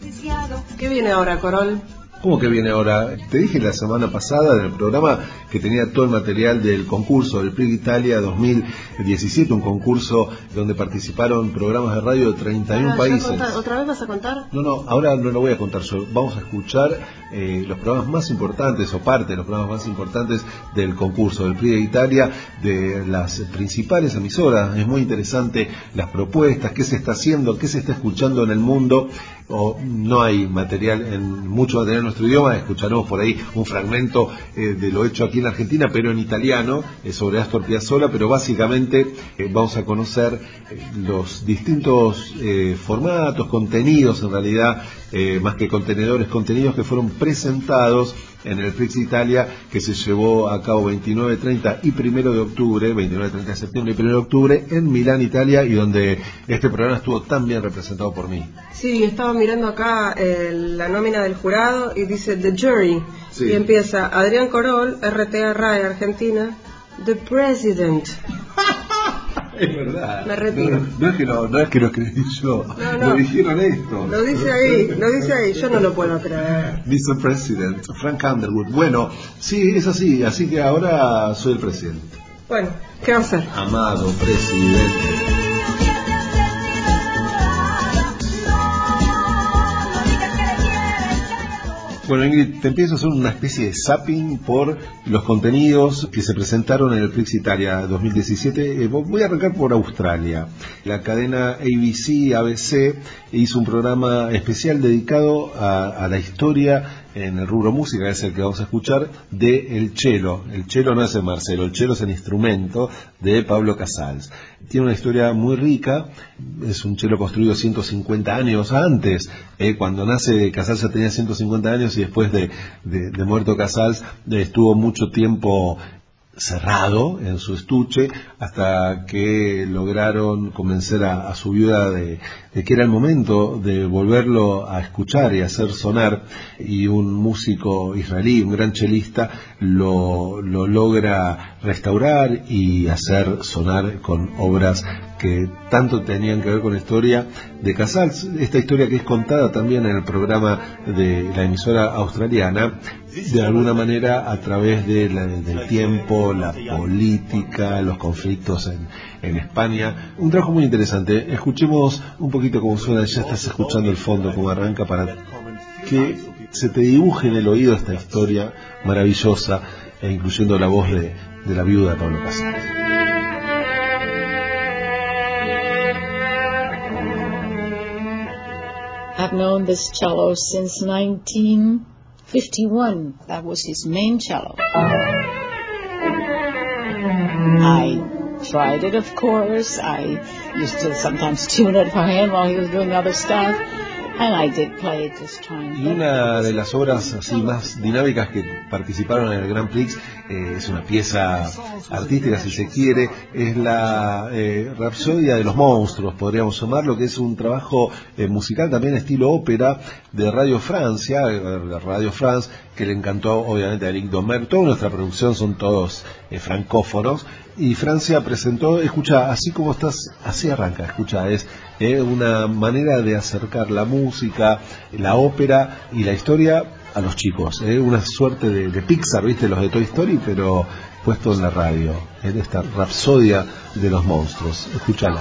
¿Qué viene ahora, Corol? ¿Cómo que viene ahora? Te dije la semana pasada en el programa que tenía todo el material del concurso del Prix Italia 2017, un concurso donde participaron programas de radio de 31 países. ¿Otra vez vas a contar? No, ahora no lo voy a contar yo. Vamos a escuchar los programas más importantes, o parte de los programas más importantes del concurso del Prix Italia, de las principales emisoras. Es muy interesante las propuestas, qué se está haciendo, qué se está escuchando en el mundo. No hay material, mucho material en nuestro idioma. Escucharemos por ahí un fragmento de lo hecho aquí en Argentina, pero en italiano, sobre Astor Piazzolla. Pero básicamente vamos a conocer los distintos formatos, contenidos en realidad, más que contenedores, contenidos que fueron presentados en el Prix Italia, que se llevó a cabo 29, 30 y 1 de octubre, 29, 30 de septiembre y 1 de octubre en Milán, Italia, y donde este programa estuvo tan bien representado por mí. Sí, estaba mirando acá la nómina del jurado y dice The Jury, sí. Y empieza Adrián Corol, RTA RAE Argentina, The President. Es verdad. Me retiro. No es que lo escribí yo. No. Lo dijeron esto. Lo dice ahí. Yo no lo puedo creer. Mr. President, Frank Underwood. Bueno, sí, es así. Así que ahora soy el presidente. Bueno, ¿qué va a hacer? Amado presidente. Bueno, Ingrid, te empiezo a hacer una especie de zapping por los contenidos que se presentaron en el Prix Italia 2017. Voy a arrancar por Australia. La cadena ABC hizo un programa especial dedicado a la historia en el rubro música, que es el que vamos a escuchar, de el cello. El cello no es el Marcelo, el cello es el instrumento de Pablo Casals. Tiene una historia muy rica. Es un cello construido 150 años antes. Cuando nace Casals ya tenía 150 años, y después de muerto Casals estuvo mucho tiempo cerrado en su estuche, hasta que lograron convencer a su viuda de que era el momento de volverlo a escuchar y hacer sonar, y un músico israelí, un gran chelista, lo logra restaurar y hacer sonar con obras que tanto tenían que ver con la historia de Casals. Esta historia que es contada también en el programa de la emisora australiana, de alguna manera a través del tiempo, la política, los conflictos en España. Un trabajo muy interesante. Escuchemos un poquito cómo suena. Ya estás escuchando el fondo, cómo arranca, para que se te dibuje en el oído esta historia maravillosa, incluyendo la voz de la viuda de Pablo Casals. I've known this cello since 1951. That was his main cello. I tried it, of course. I used to sometimes tune it for him while he was doing other stuff. And I did play it this time. Y una de las obras así más dinámicas que participaron en el Grand Prix, es una pieza artística, si se quiere, es la Rapsodia de los Monstruos, podríamos llamarlo, que es un trabajo musical también estilo ópera de Radio Francia, Radio France, que le encantó obviamente a Eric Domer. Toda nuestra producción son todos francófonos, y Francia presentó, escucha, así como estás, así arranca, escucha, es una manera de acercar la música, la ópera y la historia a los chicos, una suerte de Pixar, ¿viste? Los de Toy Story, pero puesto en la radio, en esta Rapsodia de los Monstruos. Escúchala.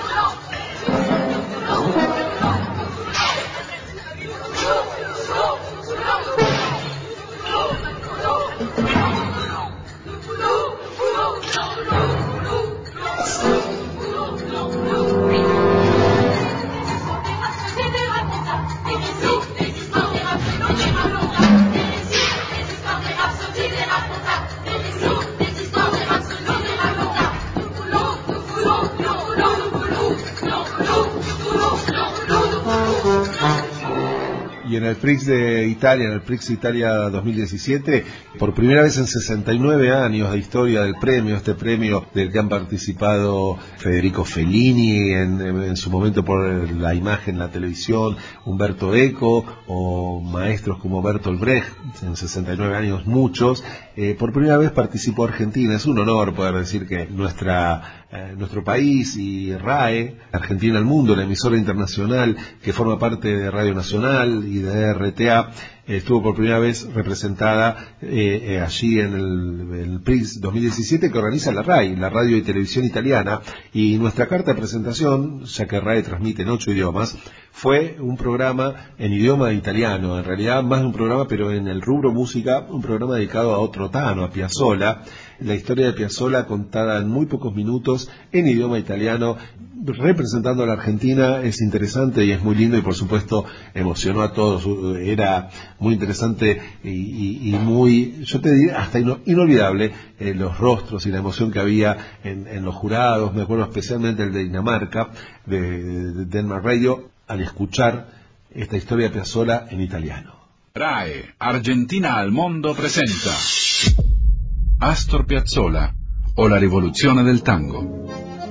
Y en el Prix de Italia, en el Prix Italia 2017, por primera vez en 69 años de historia del premio, este premio del que han participado Federico Fellini en su momento por la imagen, la televisión, Umberto Eco, o maestros como Bertolt Brecht, en 69 años muchos, por primera vez participó Argentina. Es un honor poder decir que nuestro país y RAE, Argentina al Mundo, la emisora internacional que forma parte de Radio Nacional y de RTA, estuvo por primera vez representada allí en el PRIX 2017 que organiza la RAI, la Radio y Televisión Italiana, y nuestra carta de presentación, ya que RAI transmite en 8 idiomas, fue un programa en idioma italiano, en realidad más de un programa, pero en el rubro música, un programa dedicado a otro Tano, a Piazzolla, la historia de Piazzolla contada en muy pocos minutos en idioma italiano, representando a la Argentina. Es interesante y es muy lindo y por supuesto emocionó a todos. Era muy interesante y muy, yo te diría, hasta inolvidable los rostros y la emoción que había en los jurados. Me acuerdo especialmente el de Dinamarca, de Denmark Radio, al escuchar esta historia de Piazzolla en italiano. RAE, Argentina al Mondo presenta Astor Piazzolla o la rivoluzione del tango.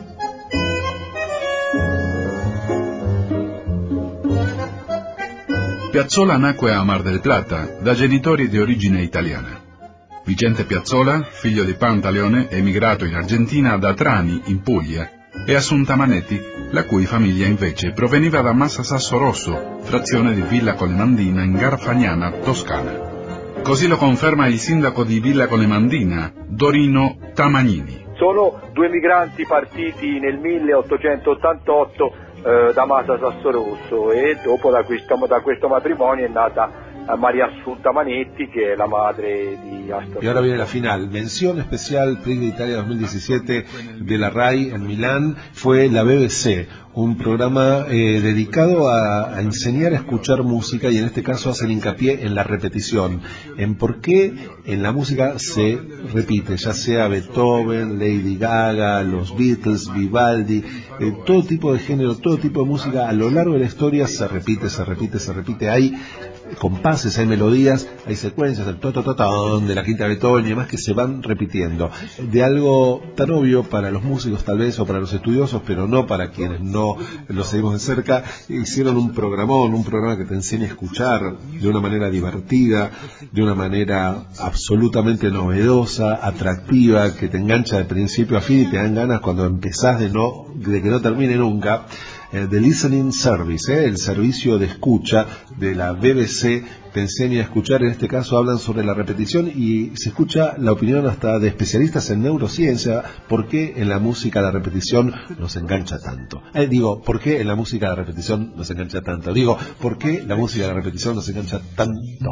Piazzolla nacque a Mar del Plata da genitori di origine italiana. Vicente Piazzolla, figlio di Pantaleone, emigrato in Argentina da Trani, in Puglia, e Assunta Manetti, la cui famiglia invece proveniva da Massa Sasso Rosso, frazione di Villa Colemandina in Garfagnana, Toscana. Così lo conferma il sindaco di Villa Colemandina, Dorino Tamagnini. Sono due migranti partiti nel 1888 da Massa Sasso Rosso, e dopo da questo matrimonio è nata María Assunta Manetti, que es la madre de Astor. Y ahora viene la final. Mención especial Prix de Italia 2017 de la RAI en Milán fue la BBC, un programa dedicado a enseñar a escuchar música, y en este caso hacen hincapié en la repetición, en por qué en la música se repite, ya sea Beethoven, Lady Gaga, los Beatles, Vivaldi, todo tipo de género, todo tipo de música a lo largo de la historia se repite. Hay compases, hay melodías, hay secuencias, el to-to-to-ton de la quinta de Beethoven y demás que se van repitiendo. De algo tan obvio para los músicos tal vez, o para los estudiosos, pero no para quienes no lo seguimos de cerca, hicieron un programa que te enseña a escuchar de una manera divertida, de una manera absolutamente novedosa, atractiva, que te engancha de principio a fin y te dan ganas cuando empezás de que no termine nunca. The Listening Service, el servicio de escucha de la BBC, te enseña a escuchar. En este caso hablan sobre la repetición y se escucha la opinión hasta de especialistas en neurociencia. ¿Por qué en la música la repetición nos engancha tanto? ¿Por qué en la música la repetición nos engancha tanto? ¿Por qué la música la repetición nos engancha tanto?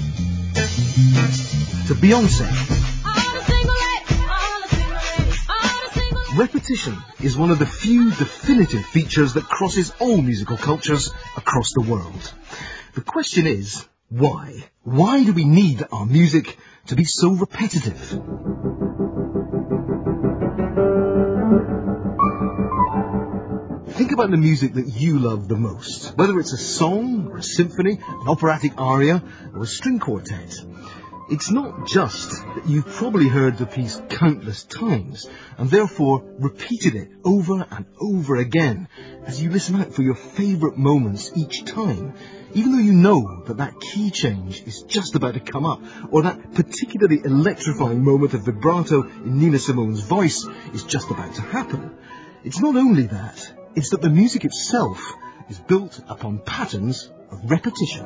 To Beyoncé. Repetition is one of the few definitive features that crosses all musical cultures across the world. The question is, why? Why do we need our music to be so repetitive? Think about the music that you love the most, whether it's a song, or a symphony, an operatic aria, or a string quartet. It's not just that you've probably heard the piece countless times, and therefore repeated it over and over again as you listen out for your favourite moments each time, even though you know that key change is just about to come up, or that particularly electrifying moment of vibrato in Nina Simone's voice is just about to happen. It's not only that, it's that the music itself is built upon patterns of repetition.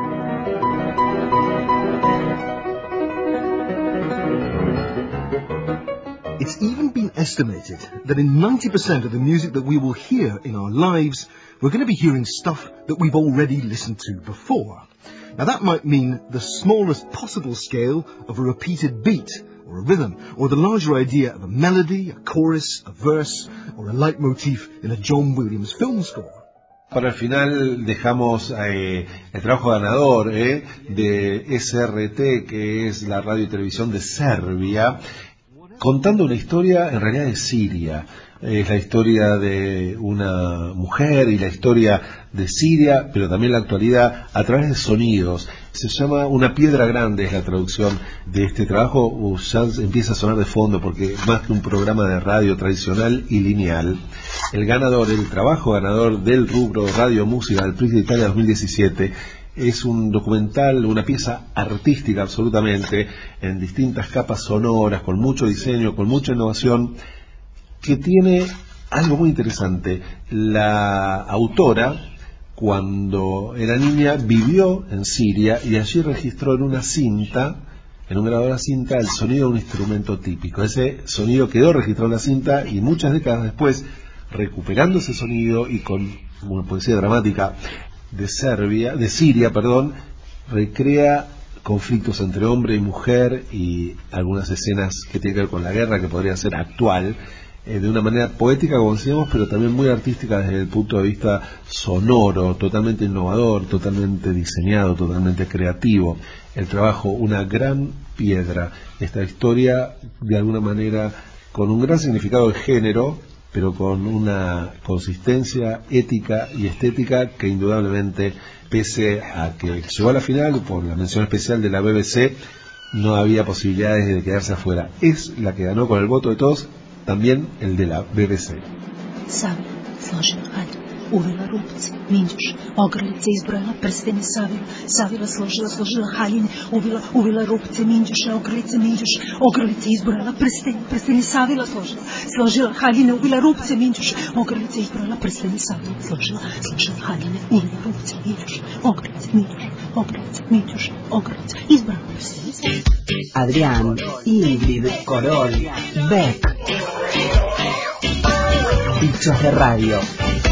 It's even been estimated that in 90% of the music that we will hear in our lives, we're going to be hearing stuff that we've already listened to before. Now that might mean the smallest possible scale of a repeated beat or a rhythm, or the larger idea of a melody, a chorus, a verse, or a leitmotif in a John Williams film score. Para el final dejamos el trabajo ganador de SRT, que es la radio y televisión de Serbia, contando una historia en realidad de Siria. Es la historia de una mujer y la historia de Siria, pero también la actualidad a través de sonidos. Se llama Una piedra grande, es la traducción de este trabajo. Ya empieza a sonar de fondo porque más que un programa de radio tradicional y lineal, el trabajo ganador del rubro Radio Música del Prix de Italia 2017 Es un documental, una pieza artística absolutamente, en distintas capas sonoras, con mucho diseño, con mucha innovación, que tiene algo muy interesante. La autora, cuando era niña, vivió en Siria y allí registró en una cinta, en un grabador de cinta, el sonido de un instrumento típico. Ese sonido quedó registrado en la cinta y muchas décadas después, recuperando ese sonido y con una poesía dramática de Siria, recrea conflictos entre hombre y mujer y algunas escenas que tienen que ver con la guerra, que podría ser actual, de una manera poética, como decíamos, pero también muy artística desde el punto de vista sonoro, totalmente innovador, totalmente diseñado, totalmente creativo. El trabajo, una gran piedra. Esta historia, de alguna manera, con un gran significado de género, pero con una consistencia ética y estética que indudablemente, pese a que llegó a la final por la mención especial de la BBC, no había posibilidades de quedarse afuera. Es la que ganó con el voto de todos, también el de la BBC. Uvela rupci, minđuš, ogrlice izbrojila prstene Savila, Savila složila haljine, uvila rupci, minđuše, ogrlice, minđuš, ogrlice izbrojila prstene Savila složila haljine, uvila rupci, minđuš, ogrlice izbrojila prstene Savila, složila haljine, uvila rupci, minđuš, ogrlice, minđuš, ogrlice, izbrojila prstene Savila. Adrián, Ingrid, Corol, Beck. Bichos de radio.